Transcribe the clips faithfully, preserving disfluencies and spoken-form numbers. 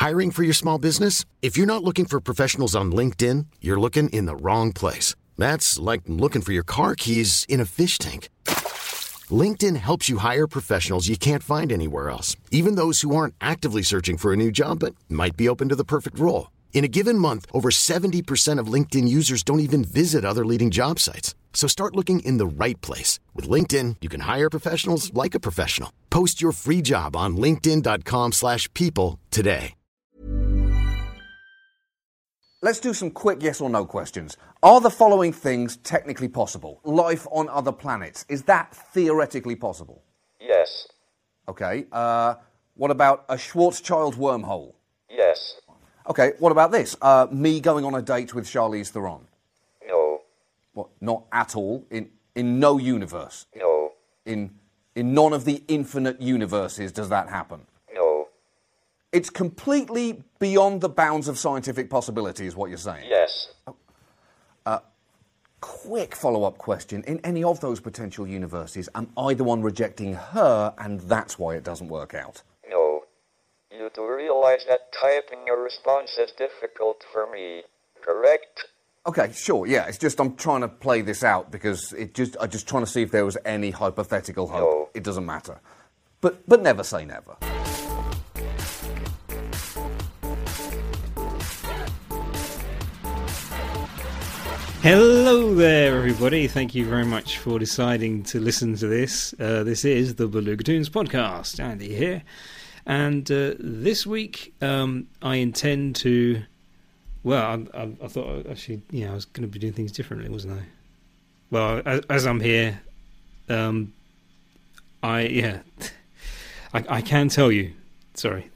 Hiring for your small business? If you're not looking for professionals on LinkedIn, you're looking in the wrong place. That's like looking for your car keys in a fish tank. LinkedIn helps you hire professionals you can't find anywhere else, even those who aren't actively searching for a new job but might be open to the perfect role. In a given month, over seventy percent of LinkedIn users don't even visit other leading job sites. So start looking in the right place. With LinkedIn, you can hire professionals like a professional. Post your free job on linkedin.com slash people today. Let's do some quick yes or no questions. Are the following things technically possible? Life on other planets, is that theoretically possible? Yes. Okay, uh, what about a Schwarzschild wormhole? Yes. Okay, what about this? Uh, me going on a date with Charlize Theron? No. What, not at all? In in no universe? No. In in none of the infinite universes does that happen? No. It's completely beyond the bounds of scientific possibility, is what you're saying? Yes. Uh, quick follow-up question. In any of those potential universes, am I the one rejecting her, and that's why it doesn't work out? No. You do realize that typing your response is difficult for me, correct? Okay, sure, yeah. It's just I'm trying to play this out because it just I'm just trying to see if there was any hypothetical hope. No. It doesn't matter. But but never say never. Hello there, everybody. Thank you very much for deciding to listen to this. Uh, this is the Beluga Toons podcast. Andy here. And uh, this week, um, I intend to... Well, I, I, I thought, actually, yeah, I was going to be doing things differently, wasn't I? Well, as, as I'm here, um, I, yeah, I, I can tell you. Sorry.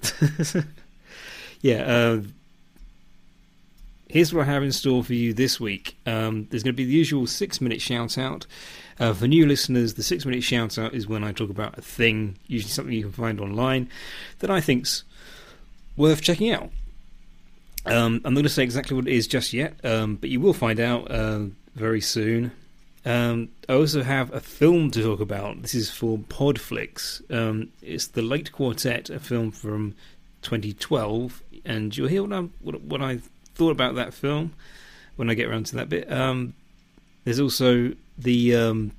yeah, uh... Here's what I have in store for you this week. Um, there's going to be the usual six-minute shout-out. Uh, for new listeners, the six-minute shout-out is when I talk about a thing, usually something you can find online, that I think's worth checking out. Um, I'm not going to say exactly what it is just yet, um, but you will find out uh, very soon. Um, I also have a film to talk about. This is for Podflix. Um, it's The Late Quartet, a film from twenty twelve, and you'll hear what, I'm, what, what I thought about that film when I get around to that bit. Um, there's also the um,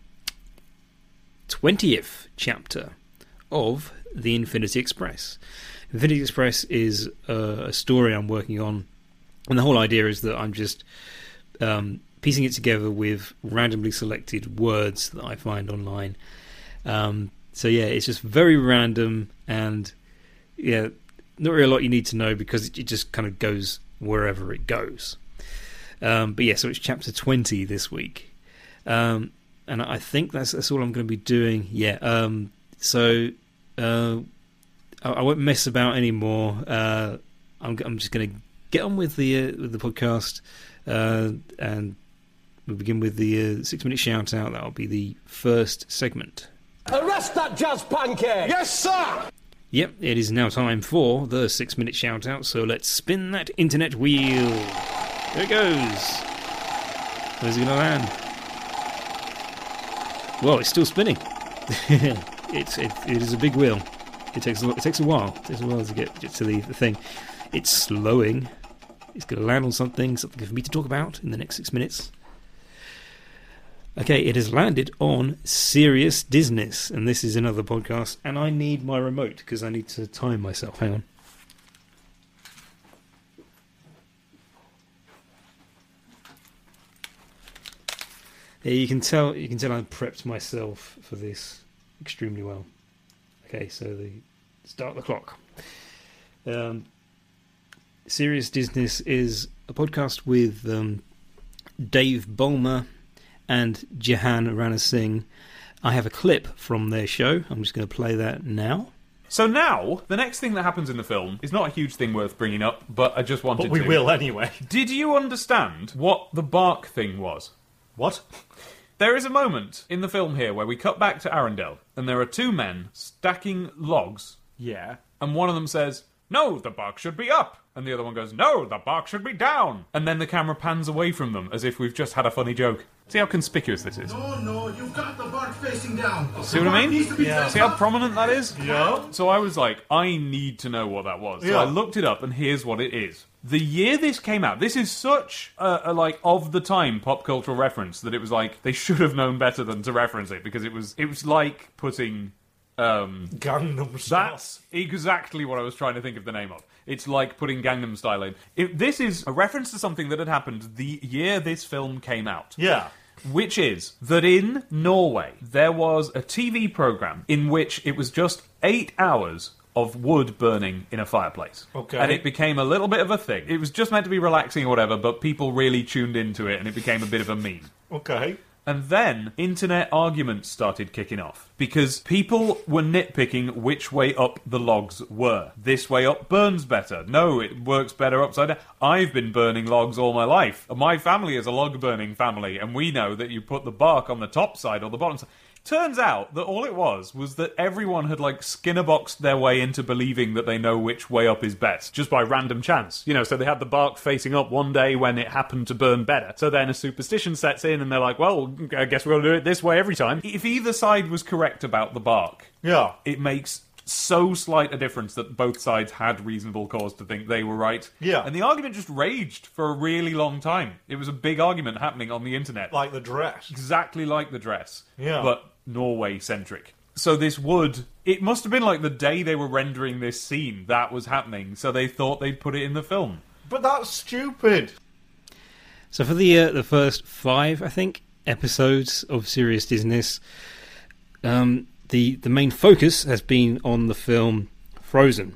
twentieth chapter of The Infinity Express. Infinity Express is uh, a story I'm working on, and the whole idea is that I'm just um, piecing it together with randomly selected words that I find online. Um, so yeah, it's just very random, and yeah, not really a lot you need to know because it, it just kind of goes wherever it goes. Um, but yeah, so it's chapter twenty this week. Um, and I think that's that's all I'm going to be doing. Yeah, um, so uh, I, I won't mess about anymore. Uh, I'm, I'm just going to get on with the uh, with the podcast, uh, and we'll begin with the uh, six-minute shout-out. That'll be the first segment. Arrest that jazz pancake! Yes, sir! Yep, it is now time for the six-minute shout-out, so let's spin that internet wheel. There it goes. Where's it going to land? Well, it's still spinning. it's it, it is a big wheel. It takes a, it takes a while. It takes a while to get, get to the, the thing. It's slowing. It's going to land on something, something for me to talk about in the next six minutes. Okay, it has landed on Serious Disness, and this is another podcast, and I need my remote because I need to time myself. Hang on. Yeah, you can tell. You can tell I prepped myself for this extremely well. Okay, so the start the clock. Um, Serious Disness is a podcast with um, Dave Bulmer and Jahan Rana Singh. I have a clip from their show. I'm just going to play that now. So now, the next thing that happens in the film is not a huge thing worth bringing up, but I just wanted to. But we to. will anyway. Did you understand what the bark thing was? What? There is a moment in the film here where we cut back to Arendelle, and there are two men stacking logs. Yeah. And one of them says, "No, the bark should be up." And the other one goes, "No, the bark should be down." And then the camera pans away from them as if we've just had a funny joke. See how conspicuous this is? No, no, you've got the bark facing down. See what I mean? Yeah. See how prominent that is? Yeah. So I was like, I need to know what that was. So Yeah. I looked it up, and here's what it is. The year this came out, this is such a, a like of the time pop cultural reference that it was like they should have known better than to reference it, because it was it was like putting um, Gangnam Style. That's exactly what I was trying to think of the name of. It's like putting Gangnam Style in. If this is a reference to something that had happened the year this film came out. Yeah. Which is that in Norway, there was a T V program in which it was just eight hours of wood burning in a fireplace. Okay. And it became a little bit of a thing. It was just meant to be relaxing or whatever, but people really tuned into it, and it became a bit of a meme. Okay. And then internet arguments started kicking off because people were nitpicking which way up the logs were. This way up burns better. No, it works better upside down. I've been burning logs all my life. My family is a log burning family, and we know that you put the bark on the top side or the bottom side. Turns out that all it was was that everyone had like Skinner boxed their way into believing that they know which way up is best just by random chance. You know, so they had the bark facing up one day when it happened to burn better. So then a superstition sets in and they're like, well, I guess we'll do it this way every time. If either side was correct about the bark, Yeah. it makes so slight a difference that both sides had reasonable cause to think they were right. Yeah. And the argument just raged for a really long time. It was a big argument happening on the internet. Like the dress. Exactly like the dress. Yeah. But Norway-centric. So this wood, it must have been like the day they were rendering this scene that was happening, so they thought they'd put it in the film. But that's stupid. So for the uh, the first five, I think, episodes of Serious Disney, um, the the main focus has been on the film Frozen.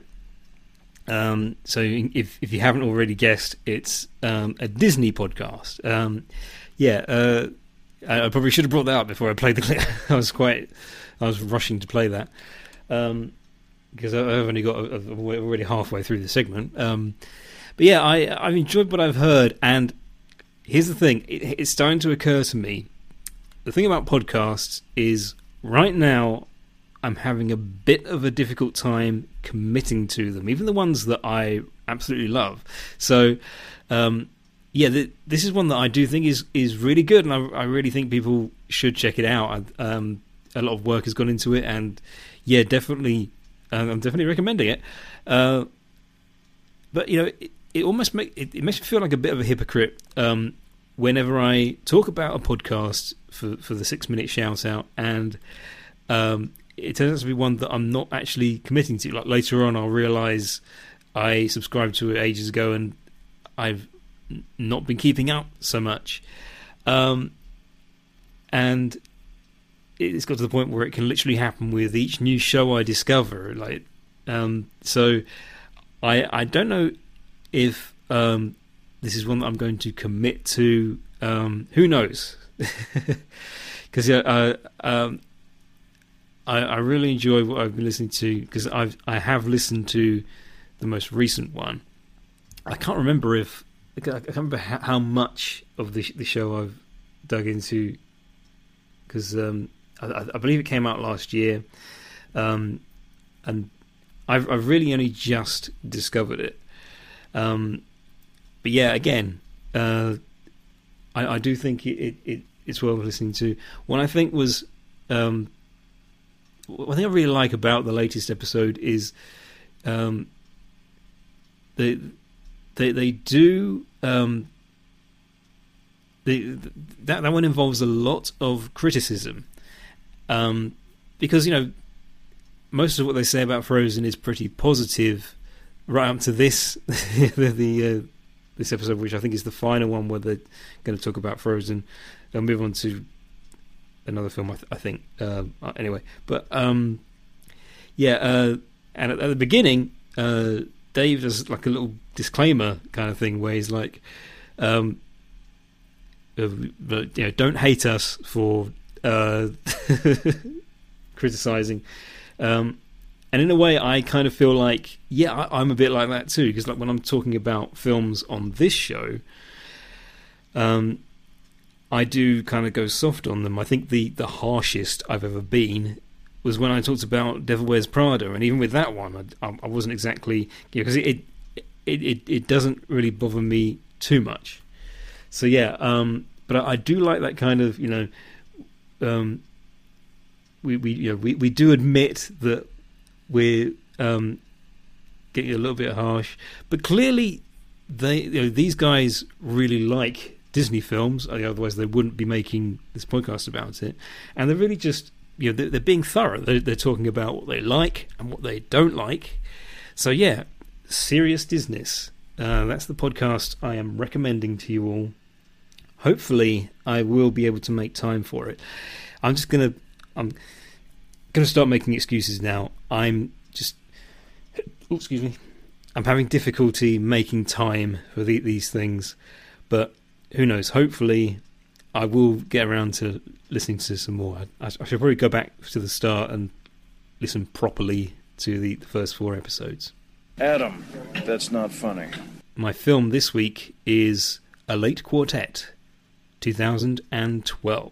Um, so if if you haven't already guessed, it's um, a Disney podcast. Um, yeah, uh, I, I probably should have brought that up before I played the clip. I was quite, I was rushing to play that um, because I've only got a, a, we're already halfway through the segment. Um, but yeah, I I've enjoyed what I've heard, and here's the thing: it, it's starting to occur to me. The thing about podcasts is right now I'm having a bit of a difficult time committing to them, even the ones that I absolutely love. So, um, yeah, th- this is one that I do think is, is really good, and I, I really think people should check it out. I, um, a lot of work has gone into it, and yeah, definitely, um, I'm definitely recommending it. Uh, but you know, it, it almost make it, it makes me feel like a bit of a hypocrite um, whenever I talk about a podcast for for the six minute shout out, and um, it turns out to be one that I'm not actually committing to. Like later on, I'll realise I subscribed to it ages ago, and I've n- not been keeping up so much. Um, and it's got to the point where it can literally happen with each new show I discover. Like, um, so I I don't know if um, this is one that I'm going to commit to. Um, who knows? Because yeah, uh, um, I, I really enjoy what I've been listening to, because I've I have listened to the most recent one. I can't remember if I can't remember how, how much of the the show I've dug into, because um, I, I believe it came out last year, um, and I've I've really only just discovered it. Um, but yeah, again, uh, I, I do think it, it, it it's worth listening to. One I think was. Um, One thing I really like about the latest episode is um, they they they do um, they, that that one involves a lot of criticism, um, because you know most of what they say about Frozen is pretty positive right up to this the, the uh, this episode, which I think is the final one where they're going to talk about Frozen. They'll move on to another film, I, th- I think. Uh, anyway, but um, yeah, uh, and at, at the beginning, uh, Dave does like a little disclaimer kind of thing where he's like, um, uh, you know, don't hate us for uh, criticizing. Um, and in a way, I kind of feel like, yeah, I, I'm a bit like that too, because like when I'm talking about films on this show, um. I do kind of go soft on them. I think the, the harshest I've ever been was when I talked about Devil Wears Prada, and even with that one, I, I wasn't exactly, because you know, it, it it it doesn't really bother me too much. So yeah, um, but I, I do like that kind of, you know, um, we we you know we, we do admit that we're um, getting a little bit harsh, but clearly they you know, these guys really like Disney films, otherwise they wouldn't be making this podcast about it, and they're really just, you know, they're, they're being thorough. They're, they're talking about what they like and what they don't like. So yeah, Serious Disness. Uh, that's the podcast I am recommending to you all. Hopefully, I will be able to make time for it. I'm just gonna, I'm gonna start making excuses now. I'm just, oh, excuse me, I'm having difficulty making time for the, these things, but who knows? Hopefully, I will get around to listening to some more. I, I should probably go back to the start and listen properly to the, the first four episodes. Adam, that's not funny. My film this week is A Late Quartet, two thousand twelve.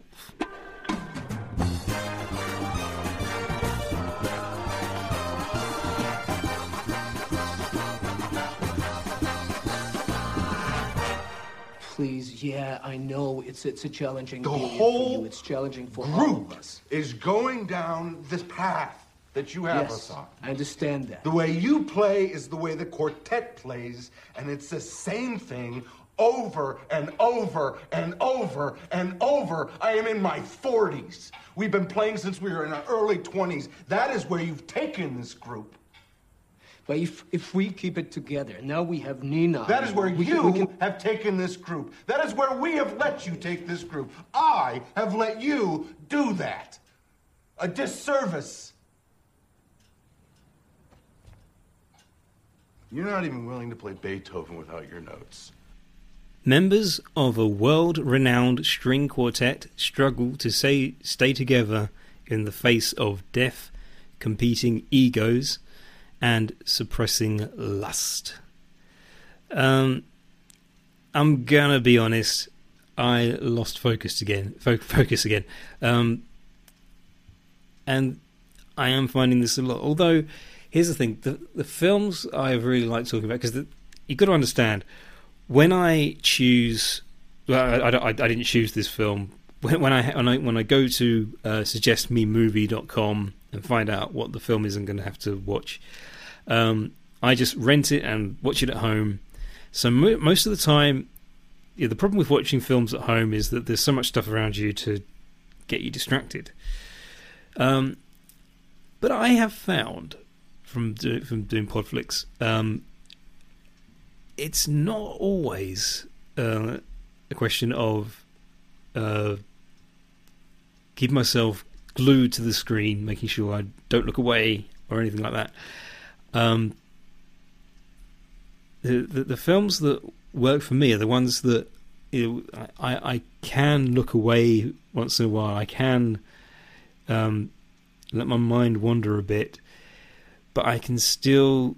Please, yeah, I know it's it's a challenging The period whole for you. It's challenging for all Group of us. is going down this path that you have us Yes, on. I understand that. The way you play is the way the quartet plays, and it's the same thing over and over and over and over. I am in my forties. We've been playing since we were in our early twenties. That is where you've taken this group. But if if we keep it together, now we have Nina. That is where we you can, we can... have taken this group. That is where we have let you take this group. I have let you do that. A disservice. You're not even willing to play Beethoven without your notes. Members of a world-renowned string quartet struggle to say, stay together in the face of deaf, competing egos and suppressing lust. Um, I'm gonna be honest, I lost focus again. Fo- focus again, um, and I am finding this a lot. Although, here's the thing: the the films I really like talking about, because you've got to understand, when I choose, well, I, I, I didn't choose this film. When, when I when I when I go to uh, suggest me movie dot com and find out what the film is I'm going to have to watch, um, I just rent it and watch it at home. So mo- most of the time, yeah, the problem with watching films at home is that there's so much stuff around you to get you distracted. Um, but I have found from do- from doing Podflix, um, it's not always uh, a question of uh, keeping myself glued to the screen, making sure I don't look away or anything like that. Um, the, the the films that work for me are the ones that, you know, I I can look away once in a while. I can um, let my mind wander a bit, but I can still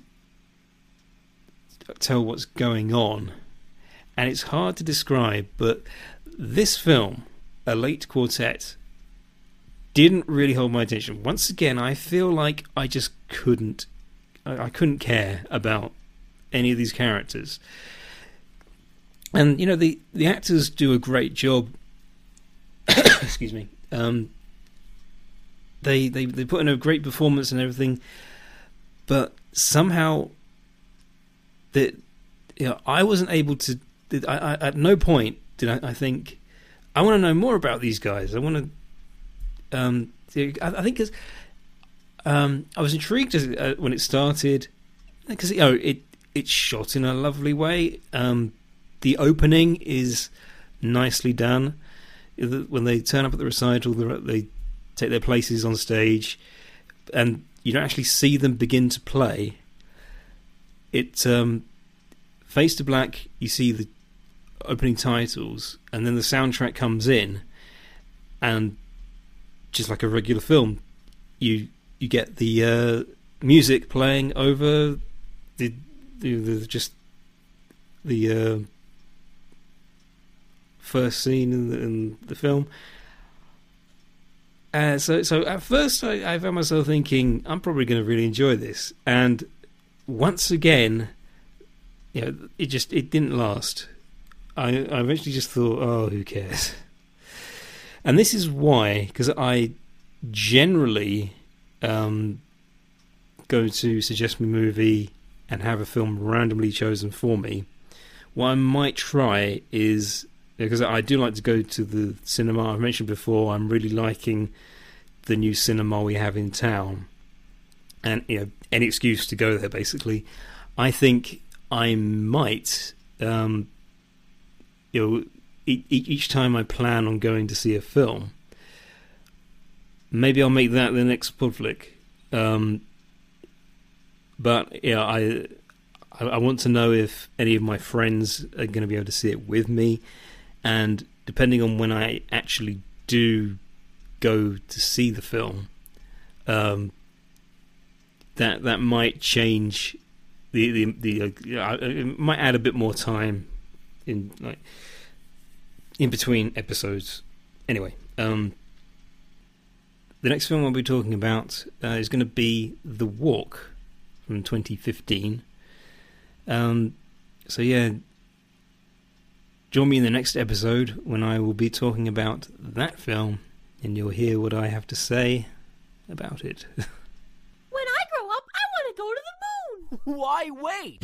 tell what's going on. And it's hard to describe, but this film, A Late Quartet, didn't really hold my attention. Once again, I feel like I just couldn't I, I couldn't care about any of these characters. And, you know, the, the actors do a great job. Excuse me. Um, they, they they put in a great performance and everything, but somehow that, you know, I wasn't able to. I, I, at no point did I, I think I want to know more about these guys. I want to. Um, I, I think because um, I was intrigued as, uh, when it started, because, you know, it it's shot in a lovely way. Um, the opening is nicely done. When they turn up at the recital, they take their places on stage, and you don't actually see them begin to play. It um, fades to black. You see the opening titles, and then the soundtrack comes in, and just like a regular film, you you get the uh, music playing over the, the, the just the uh, first scene in the, in the film. Uh, so, so at first, I, I found myself thinking, I'm probably going to really enjoy this, and once again, you know, it just it didn't last. I, I eventually just thought, oh, who cares? And this is why, because I generally um, go to Suggest Me Movie and have a film randomly chosen for me. What I might try is, because I do like to go to the cinema, I've mentioned before, I'm really liking the new cinema we have in town. And, you know, any excuse to go there, basically. I think I might, um, you know, e- each time I plan on going to see a film, maybe I'll make that the next Podflick. Um, but, yeah, I, I I want to know if any of my friends are going to be able to see it with me. And depending on when I actually do go to see the film, um, that that might change the the the. Uh, it might add a bit more time in like in between episodes. Anyway, um, the next film I'll be talking about uh, is going to be The Walk from twenty fifteen. Um, so yeah, join me in the next episode when I will be talking about that film, and you'll hear what I have to say about it. When I grow up, I want to go to the moon! Why wait?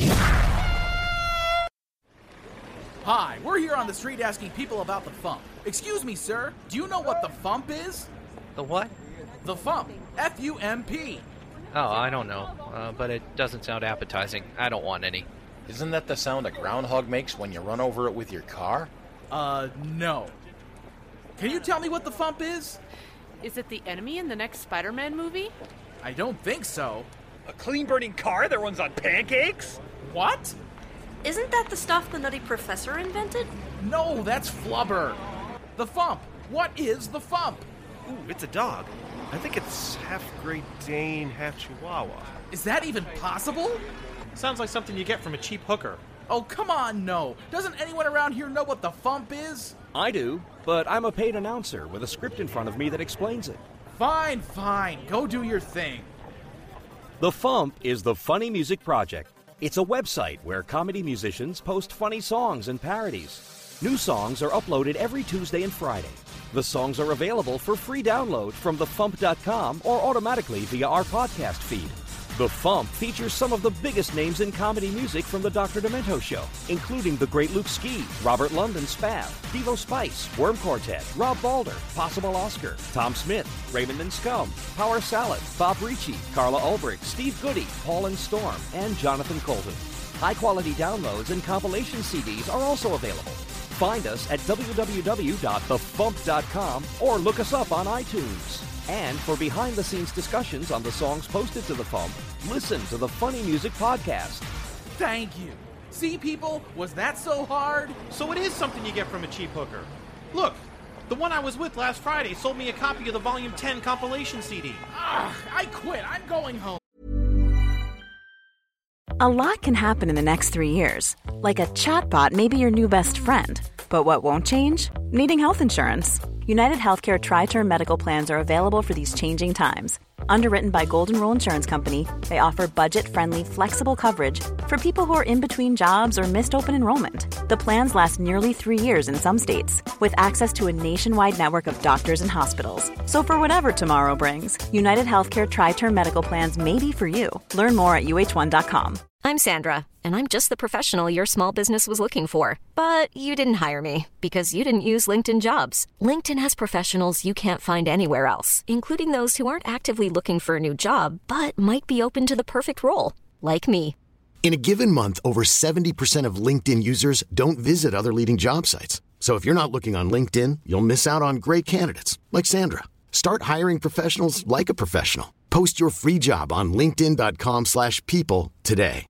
Hi, we're here on the street asking people about the Fump. Excuse me, sir, do you know what the Fump is? The what? The Fump. F U M P. Oh, I don't know, uh, but it doesn't sound appetizing. I don't want any. Isn't that the sound a groundhog makes when you run over it with your car? Uh, no. Can you tell me what the Fump is? Is it the enemy in the next Spider-Man movie? I don't think so. A clean-burning car that runs on pancakes? What? Isn't that the stuff the Nutty Professor invented? No, that's flubber. The Fump. What is the Fump? Ooh, it's a dog. I think it's half Great Dane, half Chihuahua. Is that even possible? Sounds like something you get from a cheap hooker. Oh, come on, no. Doesn't anyone around here know what the Fump is? I do, but I'm a paid announcer with a script in front of me that explains it. Fine, fine. Go do your thing. The Fump is the Funny Music Project. It's a website where comedy musicians post funny songs and parodies. New songs are uploaded every Tuesday and Friday. The songs are available for free download from the fump dot com or automatically via our podcast feed. The Fump features some of the biggest names in comedy music from the Doctor Demento Show, including the great Luke Ski, Robert London Spav, Devo Spice, Worm Quartet, Rob Balder, Possible Oscar, Tom Smith, Raymond and Scum, Power Salad, Bob Ricci, Carla Ulbrich, Steve Goody, Paul and Storm, and Jonathan Colton. High-quality downloads and compilation C Ds are also available. Find us at w w w dot the fump dot com or look us up on iTunes. And for behind-the-scenes discussions on the songs posted to the Fump, listen to the Funny Music Podcast. Thank you. See, people, was that so hard? So it is something you get from a cheap hooker. Look, the one I was with last Friday sold me a copy of the Volume ten compilation C D. Ugh, I quit. I'm going home. A lot can happen in the next three years. Like a chatbot may be your new best friend. But what won't change? Needing health insurance. United Healthcare Tri-Term Medical Plans are available for these changing times. Underwritten by Golden Rule Insurance Company, they offer budget-friendly, flexible coverage for people who are in between jobs or missed open enrollment. The plans last nearly three years in some states, with access to a nationwide network of doctors and hospitals. So for whatever tomorrow brings, United Healthcare Tri-Term Medical Plans may be for you. Learn more at U H one dot com. I'm Sandra, and I'm just the professional your small business was looking for. But you didn't hire me, because you didn't use LinkedIn Jobs. LinkedIn has professionals you can't find anywhere else, including those who aren't actively looking for a new job, but might be open to the perfect role, like me. In a given month, over seventy percent of LinkedIn users don't visit other leading job sites. So if you're not looking on LinkedIn, you'll miss out on great candidates, like Sandra. Start hiring professionals like a professional. Post your free job on linkedin dot com slash people today.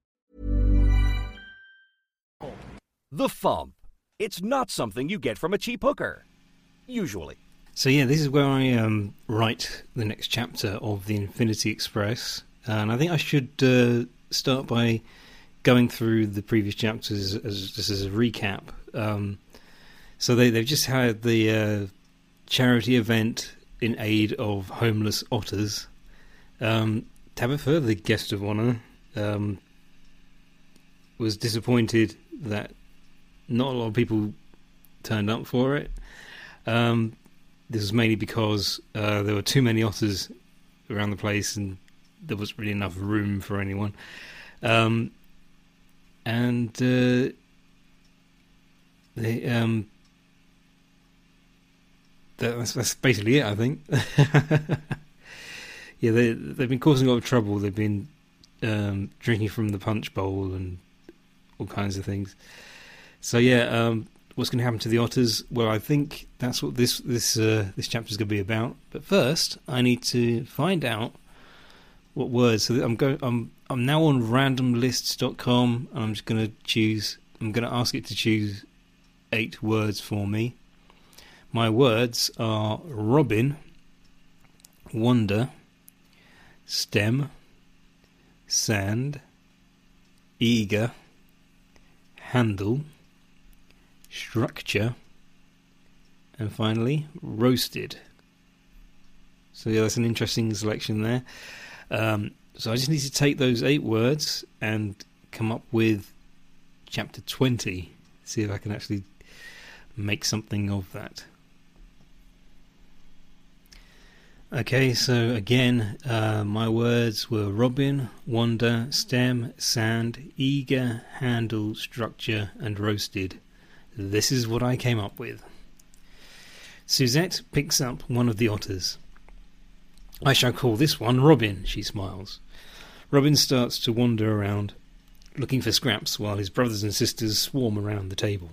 The Fump. It's not something you get from a cheap hooker. Usually. So yeah, this is where I um, write the next chapter of the Infinity Express. And I think I should uh, start by going through the previous chapters as just as a recap. Um, so they, they've just had the uh, charity event in aid of homeless otters. Um, Tabitha, the guest of honour, um, was disappointed that not a lot of people turned up for it. Um, this was mainly because uh, there were too many otters around the place and there wasn't really enough room for anyone. Um, and uh, they, um, that, that's, that's basically it, I think. Yeah, they, they've been causing a lot of trouble. They've been um, drinking from the punch bowl and all kinds of things. So yeah, um, what's going to happen to the otters? Well, I think that's what this this uh, this chapter is going to be about. But first, I need to find out what words. So I'm going. I'm I'm now on random lists dot com, and I'm just going to choose. I'm going to ask it to choose eight words for me. My words are Robin, wonder, stem, sand, eager, handle, structure, and finally roasted. So yeah, that's an interesting selection there. Um, so I just need to take those eight words and come up with chapter twenty. See if I can actually make something of that. Okay, so again, uh, my words were Robin, wonder, stem, sand, eager, handle, structure, and roasted. This is what I came up with. Suzette picks up one of the otters. I shall call this one Robin, she smiles. Robin starts to wander around, looking for scraps while his brothers and sisters swarm around the table.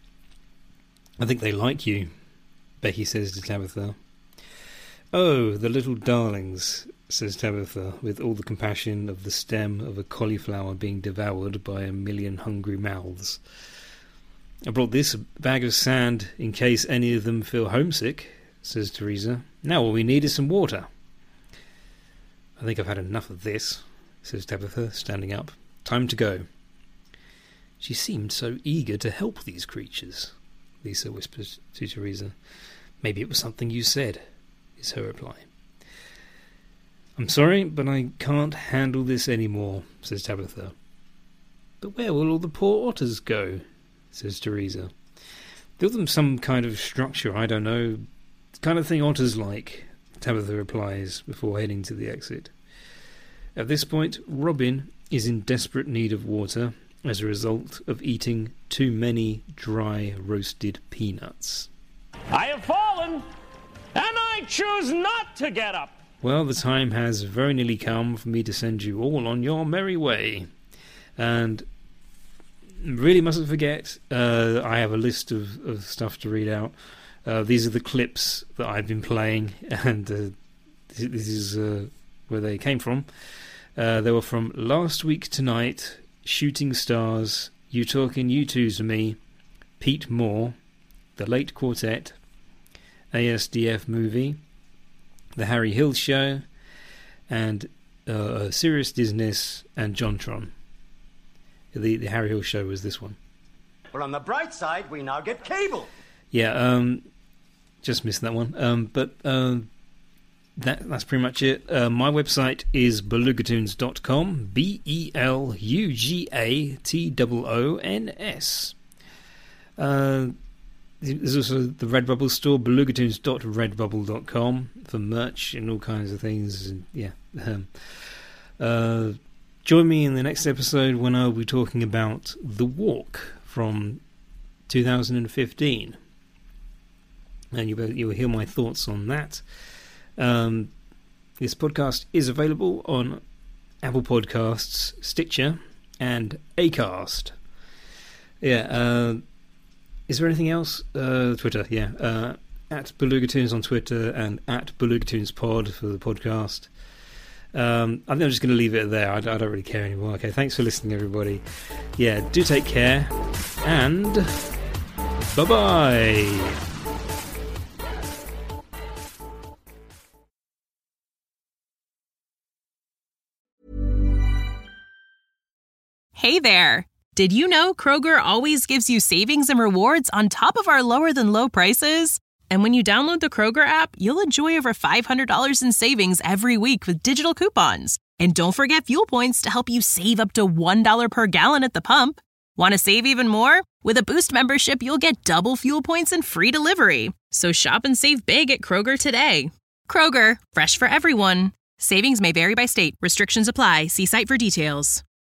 I think they like you, Becky says to Tabitha. Oh, the little darlings, says Tabitha, with all the compassion of the stem of a cauliflower being devoured by a million hungry mouths. I brought this bag of sand in case any of them feel homesick, says Teresa. Now all we need is some water. I think I've had enough of this, says Tabitha, standing up. Time to go. She seemed so eager to help these creatures, Lisa whispers to Teresa. Maybe it was something you said, is her reply. I'm sorry, but I can't handle this anymore, says Tabitha. But where will all the poor otters go, says Teresa. Build them some kind of structure, I don't know, the kind of thing otters like, Tabitha replies before heading to the exit. At this point, Robin is in desperate need of water as a result of eating too many dry roasted peanuts. I have fallen, and I choose not to get up. Well, the time has very nearly come for me to send you all on your merry way. And really mustn't forget, uh, I have a list of, of stuff to read out. Uh, these are the clips that I've been playing, and uh, this, this is uh, where they came from. Uh, they were from Last Week Tonight, Shooting Stars, You Talking You Two to Me, Pete Moore, The Late Quartet, A S D F Movie, The Harry Hill Show, and uh, Serious Business and JonTron. The, the Harry Hill Show was this one. But on the bright side, we now get cable. Yeah, um, just missed that one. Um, but um, that that's pretty much it. Uh, my website is belugatoons dot com, B E L U G A T O O N S. Uh, there's also the Redbubble store, belugatoons dot redbubble dot com, for merch and all kinds of things. And yeah. Um, uh, join me in the next episode when I'll be talking about The Walk from two thousand fifteen. And you'll, you'll hear my thoughts on that. Um, this podcast is available on Apple Podcasts, Stitcher, and Acast. Yeah, uh, is there anything else? Uh, Twitter, yeah. Uh, at Belugatoons on Twitter and at BelugatoonsPod for the podcast. Um, I think I'm just going to leave it there. I, I don't really care anymore. Okay, thanks for listening, everybody. Yeah, do take care, and bye-bye. Hey there. Did you know Kroger always gives you savings and rewards on top of our lower-than-low prices? And when you download the Kroger app, you'll enjoy over five hundred dollars in savings every week with digital coupons. And don't forget fuel points to help you save up to one dollar per gallon at the pump. Want to save even more? With a Boost membership, you'll get double fuel points and free delivery. So shop and save big at Kroger today. Kroger, fresh for everyone. Savings may vary by state. Restrictions apply. See site for details.